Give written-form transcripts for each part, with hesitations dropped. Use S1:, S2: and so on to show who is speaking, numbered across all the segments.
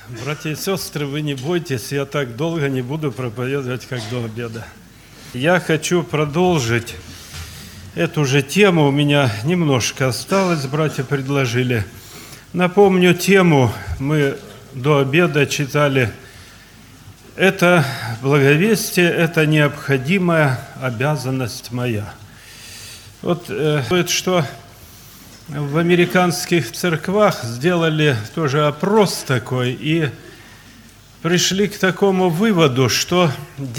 S1: Братья и сестры, вы не бойтесь, я так долго не буду проповедовать, как до обеда. Я хочу продолжить эту же тему, у меня немножко осталось, братья предложили. Напомню тему, мы до обеда читали. Это благовестие, это необходимая обязанность моя. Вот что в американских церквах сделали тоже опрос такой и пришли к такому выводу, что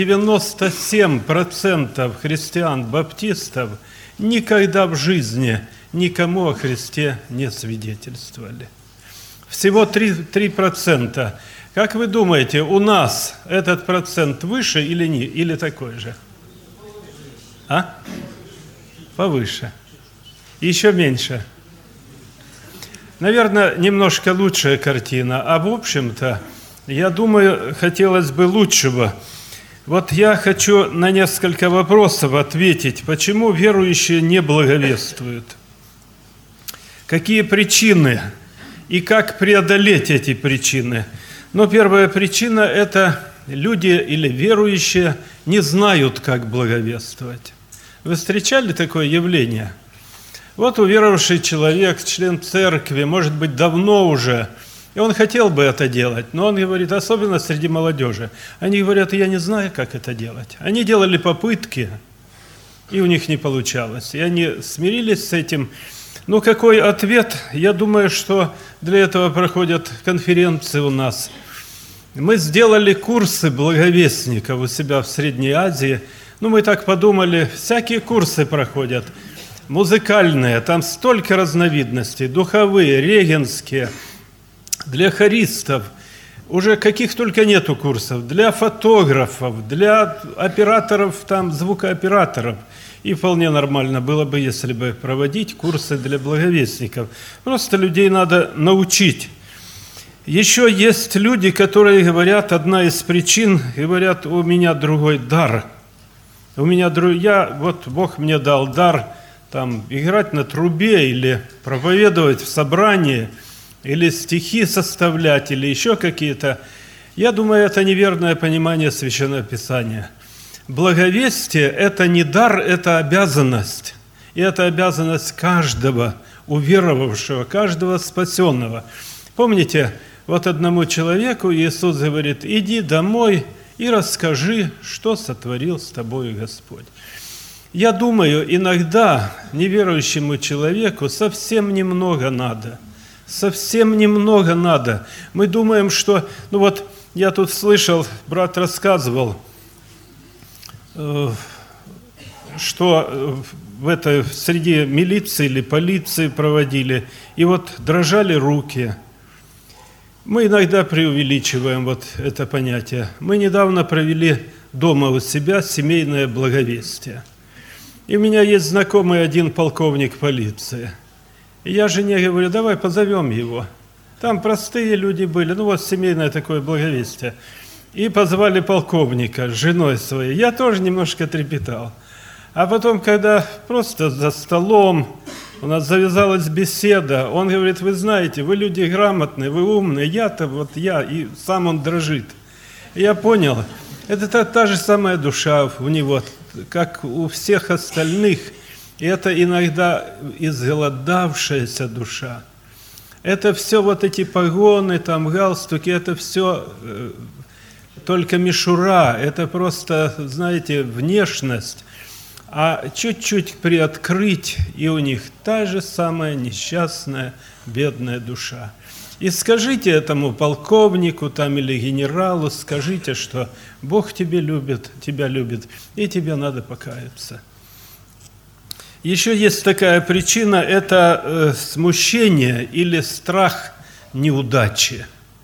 S1: 97% христиан-баптистов никогда в жизни никому о Христе не свидетельствовали. Всего 3%. Как вы думаете, у нас этот процент выше или такой же? Повыше. Еще меньше. Наверное, немножко лучшая картина. А в общем-то, я думаю, хотелось бы лучшего. Вот я хочу на несколько вопросов ответить. Почему верующие не благовествуют? Какие причины? И как преодолеть эти причины? Но первая причина – это люди или верующие не знают, как благовествовать. Вы встречали такое явление? Вот уверовавший человек, член церкви, может быть, давно уже, и он хотел бы это делать, но он говорит, особенно среди молодежи, они говорят, я не знаю, как это делать. Они делали попытки, и у них не получалось, и они смирились с этим. Ну, какой ответ? Я думаю, что для этого проходят конференции у нас. Мы сделали курсы благовестников у себя в Средней Азии. Ну, мы так подумали, всякие курсы проходят. Музыкальные, там столько разновидностей, духовые, регенские, для хористов, уже каких только нету курсов, для фотографов, для операторов, там, звукооператоров. И вполне нормально было бы, если бы проводить курсы для благовестников. Просто людей надо научить. Еще есть люди, которые говорят, одна из причин, говорят, у меня другой дар. Вот Бог мне дал дар, там, играть на трубе или проповедовать в собрании, или стихи составлять, или еще какие-то. Я думаю, это неверное понимание Священного Писания. Благовестие – это не дар, это обязанность. И это обязанность каждого уверовавшего, каждого спасенного. Помните, вот одному человеку Иисус говорит, иди домой и расскажи, что сотворил с тобой Господь. Я думаю, иногда неверующему человеку совсем немного надо. Совсем немного надо. Мы думаем, что... Ну вот, я тут слышал, брат рассказывал, что среди милиции или полиции проводили, и вот дрожали руки. Мы иногда преувеличиваем вот это понятие. Мы недавно провели дома у себя семейное благовестие. И у меня есть знакомый один полковник полиции. И я жене говорю, давай позовем его. Там простые люди были, ну вот семейное такое благовестие. И позвали полковника с женой своей. Я тоже немножко трепетал. А потом, когда просто за столом у нас завязалась беседа, он говорит, вы знаете, вы люди грамотные, вы умные, и сам он дрожит. И я понял, это та же самая душа у него, как у всех остальных, и это иногда изголодавшаяся душа. Это все вот эти погоны, там галстуки, это все только мишура, это просто, знаете, внешность. А чуть-чуть приоткрыть, и у них та же самая несчастная, бедная душа. И скажите этому полковнику там, или генералу, скажите, что Бог тебя любит, и тебе надо покаяться. Еще есть такая причина, это смущение или страх неудачи.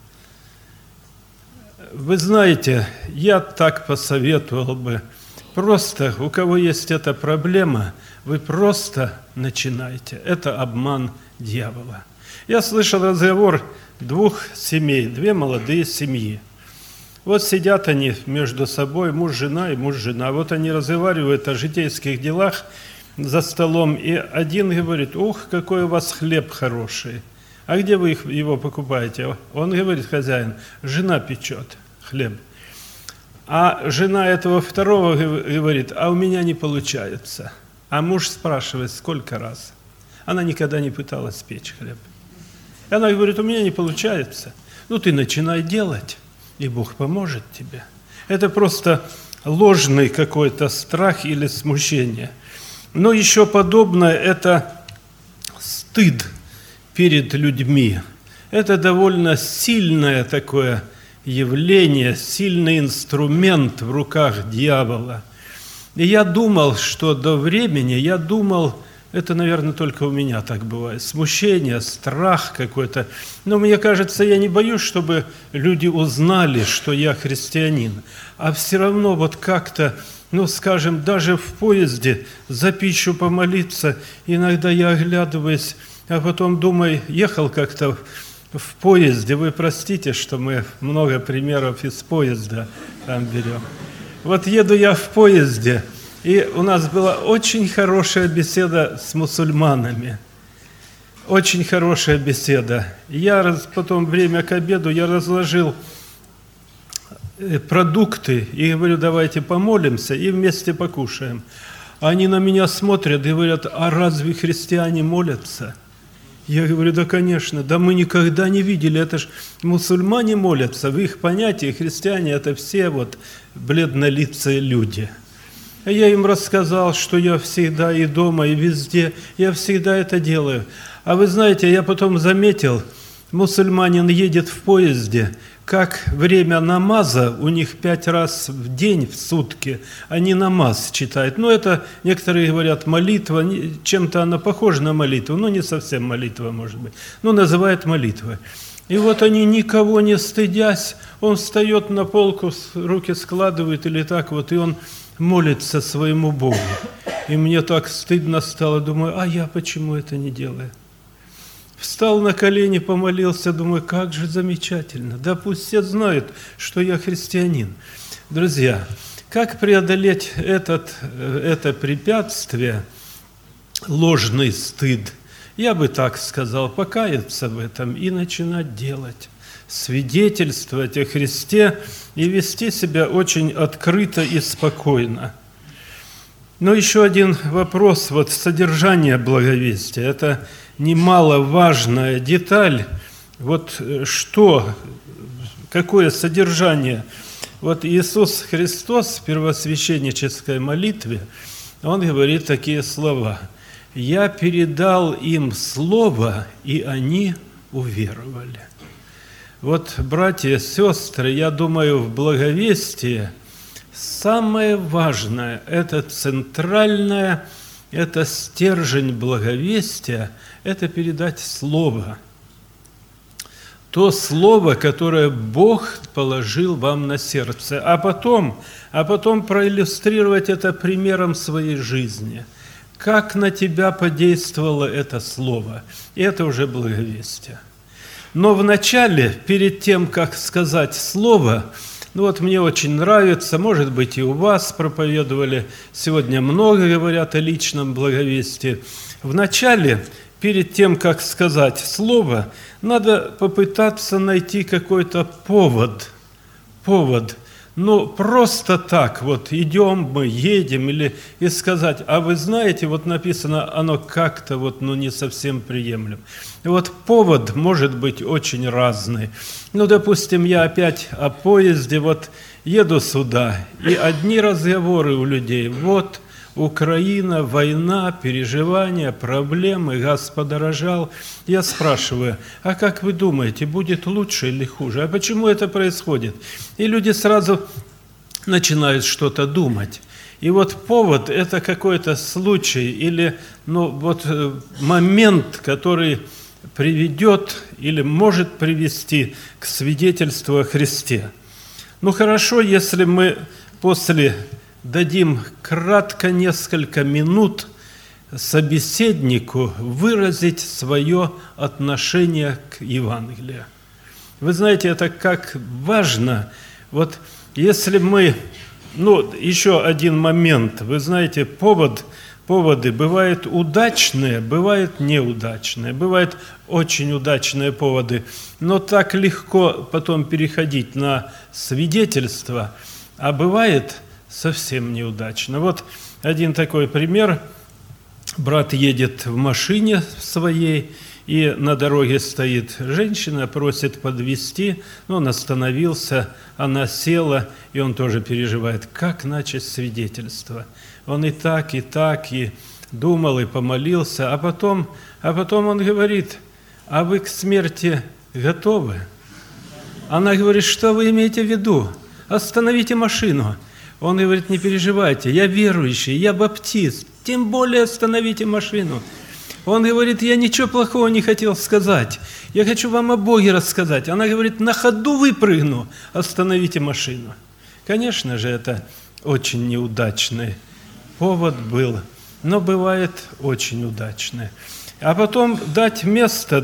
S1: Вы знаете, я так посоветовал бы, просто у кого есть эта проблема, вы просто начинайте. Это обман дьявола. Я слышал разговор двух семей, две молодые семьи. Вот сидят они между собой, муж-жена и муж-жена. Вот они разговаривают о житейских делах за столом, и один говорит, ух, какой у вас хлеб хороший. А где вы его покупаете? Он говорит, хозяин, жена печет хлеб. А жена этого второго говорит, а у меня не получается. А муж спрашивает, сколько раз? Она никогда не пыталась печь хлеб. И она говорит, у меня не получается. Ну, ты начинай делать, и Бог поможет тебе. Это просто ложный какой-то страх или смущение. Но еще подобное – это стыд перед людьми. Это довольно сильное такое явление, сильный инструмент в руках дьявола. И я думал, что до времени, это, наверное, только у меня так бывает, смущение, страх какой-то. Но мне кажется, я не боюсь, чтобы люди узнали, что я христианин. А все равно вот как-то, скажем, даже в поезде за пищу помолиться, иногда я оглядываюсь, а потом думаю, ехал как-то в поезде, вы простите, что мы много примеров из поезда там берем. Вот еду я в поезде, и у нас была очень хорошая беседа с мусульманами. Очень хорошая беседа. Потом время к обеду я разложил продукты и говорю, давайте помолимся и вместе покушаем. Они на меня смотрят и говорят, а разве христиане молятся? Я говорю, да, конечно, да мы никогда не видели, это ж мусульмане молятся, в их понятии христиане – это все вот бледнолицые люди. А я им рассказал, что я всегда и дома, и везде, я всегда это делаю. А вы знаете, я потом заметил, мусульманин едет в поезде, как время намаза у них 5 раз в день, в сутки, они намаз читают. Это, некоторые говорят, молитва, чем-то она похожа на молитву, но не совсем молитва, может быть, называют молитвой. И вот они, никого не стыдясь, он встает на полку, руки складывает или так вот, и он молится своему Богу. И мне так стыдно стало, думаю, а я почему это не делаю? Встал на колени, помолился, думаю, как же замечательно. Да пусть все знают, что я христианин. Друзья, как преодолеть это препятствие, ложный стыд? Я бы так сказал, покаяться в этом и начинать делать, свидетельствовать о Христе и вести себя очень открыто и спокойно. Но еще один вопрос, содержание благовестия. Это немаловажная деталь. Какое содержание? Иисус Христос в первосвященнической молитве, Он говорит такие слова. «Я передал им слово, и они уверовали». Братья и сестры, я думаю, в благовестии самое важное, это центральное, это стержень благовестия, это передать Слово. То Слово, которое Бог положил вам на сердце, а потом проиллюстрировать это примером своей жизни. Как на тебя подействовало это Слово. И это уже благовестие. Но вначале, перед тем, как сказать Слово, мне очень нравится, может быть, и у вас проповедовали, сегодня много говорят о личном благовестии. Вначале, перед тем, как сказать Слово, надо попытаться найти какой-то повод. Просто так, идем мы, едем, и сказать, а вы знаете, написано, оно как-то не совсем приемлемо. Повод может быть очень разный. Допустим, я опять о поезде, еду сюда, и одни разговоры у людей, Украина, война, переживания, проблемы, газ подорожал. Я спрашиваю, а как вы думаете, будет лучше или хуже? А почему это происходит? И люди сразу начинают что-то думать. И повод – это какой-то случай или момент, который приведет или может привести к свидетельству о Христе. Хорошо, если мы после дадим кратко несколько минут собеседнику выразить свое отношение к Евангелию. Вы знаете, это как важно. Если мы... еще один момент. Вы знаете, повод поводы бывают удачные, бывают неудачные, бывают очень удачные поводы, но так легко потом переходить на свидетельство, а бывает совсем неудачно. Вот один такой пример. Брат едет в машине своей, и на дороге стоит женщина, просит подвезти, но он остановился, она села, и он тоже переживает, как начать свидетельство. Он и так, и думал, и помолился, а потом он говорит, а вы к смерти готовы? Она говорит, что вы имеете в виду? Остановите машину. Он говорит, не переживайте, я верующий, я баптист, тем более остановите машину. Он говорит, я ничего плохого не хотел сказать, я хочу вам о Боге рассказать. Она говорит, на ходу выпрыгну, остановите машину. Конечно же, это очень неудачный повод был, но бывает очень удачный. А потом дать место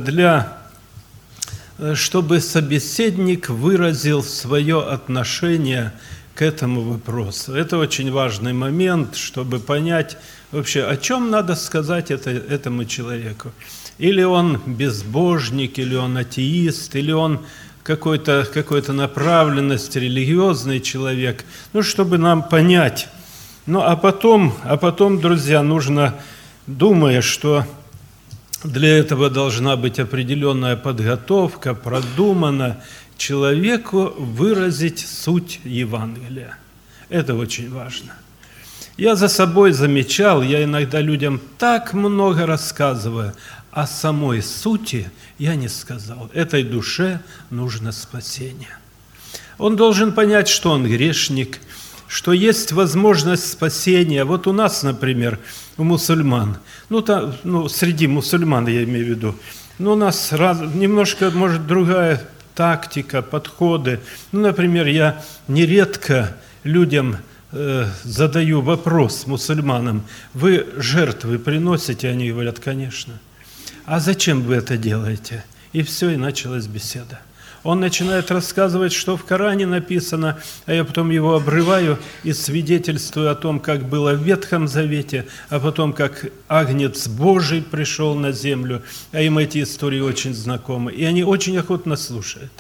S1: чтобы собеседник выразил свое отношение к этому вопросу. Это очень важный момент, чтобы понять вообще, о чем надо сказать этому человеку. Или он безбожник, или он атеист, или он какой-то направленности, религиозный человек. Чтобы нам понять. А потом, друзья, нужно, думая, что для этого должна быть определенная подготовка, продумана, человеку выразить суть Евангелия. Это очень важно. Я за собой замечал, я иногда людям так много рассказываю, а самой сути я не сказал. Этой душе нужно спасение. Он должен понять, что он грешник, что есть возможность спасения. Вот у нас, например, у мусульман, среди мусульман я имею в виду, у нас немножко, может, другая тактика, подходы. Например, я нередко людям задаю вопрос мусульманам, вы жертвы приносите? Они говорят, конечно. А зачем вы это делаете? И все, и началась беседа. Он начинает рассказывать, что в Коране написано, а я потом его обрываю и свидетельствую о том, как было в Ветхом Завете, а потом, как Агнец Божий пришел на землю, а им эти истории очень знакомы, и они очень охотно слушают.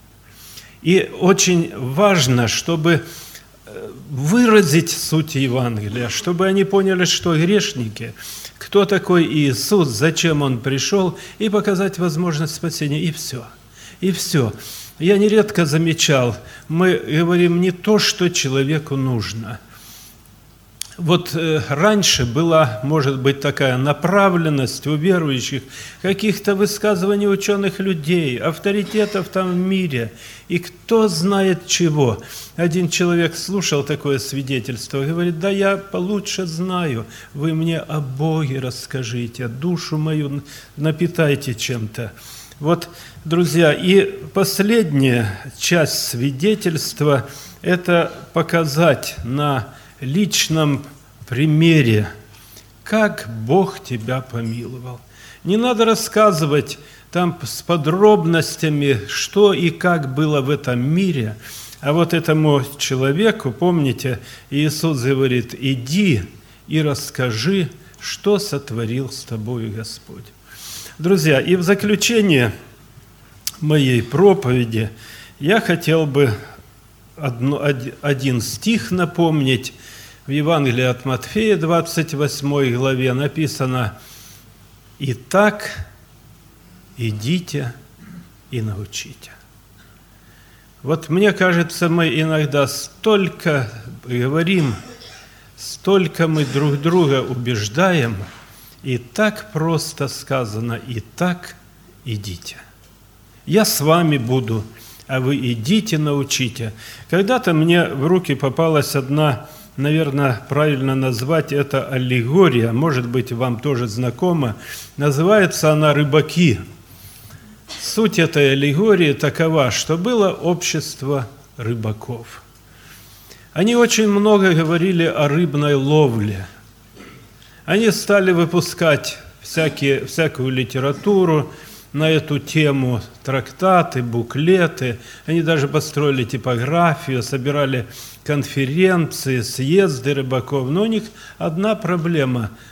S1: И очень важно, чтобы выразить суть Евангелия, чтобы они поняли, что грешники, кто такой Иисус, зачем Он пришел, и показать возможность спасения, и все. И все. Я нередко замечал, мы говорим не то, что человеку нужно. Вот раньше была, может быть, такая направленность у верующих, каких-то высказываний ученых людей, авторитетов там в мире, и кто знает чего. Один человек слушал такое свидетельство, говорит, да я получше знаю, вы мне о Боге расскажите, душу мою напитайте чем-то. Вот, друзья, и последняя часть свидетельства – это показать на личном примере, как Бог тебя помиловал. Не надо рассказывать там с подробностями, что и как было в этом мире, а вот этому человеку, помните, Иисус говорит, иди и расскажи, что сотворил с тобою Господь. Друзья, и в заключение моей проповеди я хотел бы один стих напомнить. В Евангелии от Матфея, 28 главе, написано «Итак, идите и научите». Вот мне кажется, мы иногда столько говорим, столько мы друг друга убеждаем, и так просто сказано «Итак, идите». Я с вами буду, а вы идите, научите. Когда-то мне в руки попалась одна, наверное, правильно назвать это аллегория, может быть, вам тоже знакома. Называется она «Рыбаки». Суть этой аллегории такова, что было общество рыбаков. Они очень много говорили о рыбной ловле. Они стали выпускать всякую литературу на эту тему, трактаты, буклеты. Они даже построили типографию, собирали конференции, съезды рыбаков. Но у них одна проблема –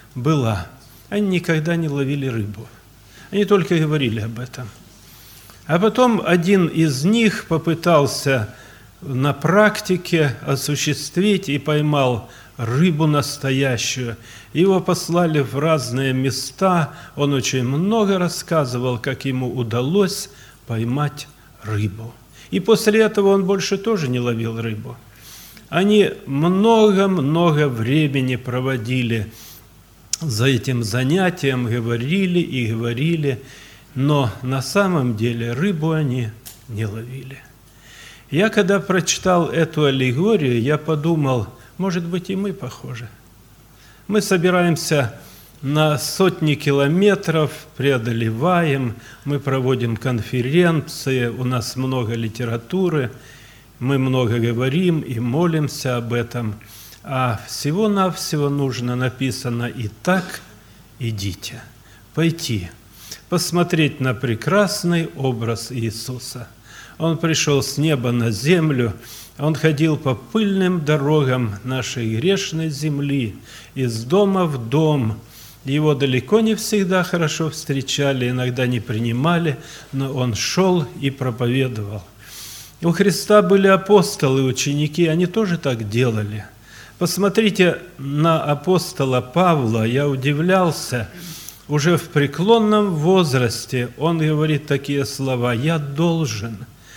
S1: была. Они никогда не ловили рыбу. Они только говорили об этом. А потом один из них попытался на практике осуществить и поймал рыбу настоящую. Его послали в разные места. Он очень много рассказывал, как ему удалось поймать рыбу. И после этого он больше тоже не ловил рыбу. Они много-много времени проводили за этим занятием, говорили и говорили, но на самом деле рыбу они не ловили. Я когда прочитал эту аллегорию, я подумал, может быть, и мы похожи. Мы собираемся на сотни километров, преодолеваем, мы проводим конференции, у нас много литературы, мы много говорим и молимся об этом, а всего-навсего нужно, написано, «Итак, идите», пойти, посмотреть на прекрасный образ Иисуса. Он пришел с неба на землю, Он ходил по пыльным дорогам нашей грешной земли, из дома в дом. Его далеко не всегда хорошо встречали, иногда не принимали, но Он шел и проповедовал. У Христа были апостолы, ученики, они тоже так делали. Посмотрите на апостола Павла, я удивлялся, уже в преклонном возрасте он говорит такие слова: «Я должен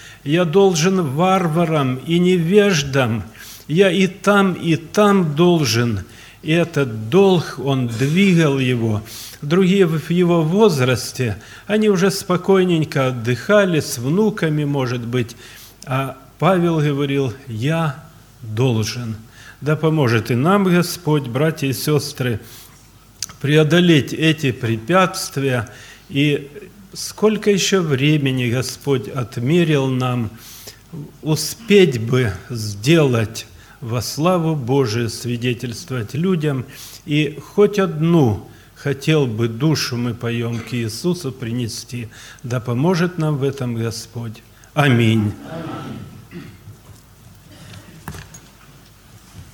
S1: варварам и невеждам, я и там должен». И этот долг, он двигал его. Другие в его возрасте, они уже спокойненько отдыхали с внуками, может быть, а Павел говорил: «Я должен». Да поможет и нам Господь, братья и сестры, преодолеть эти препятствия. И сколько еще времени Господь отмерил нам, успеть бы сделать во славу Божию, свидетельствовать людям. И хоть одну хотел бы душу, мы поем, к Иисусу принести. Да поможет нам в этом Господь. Аминь.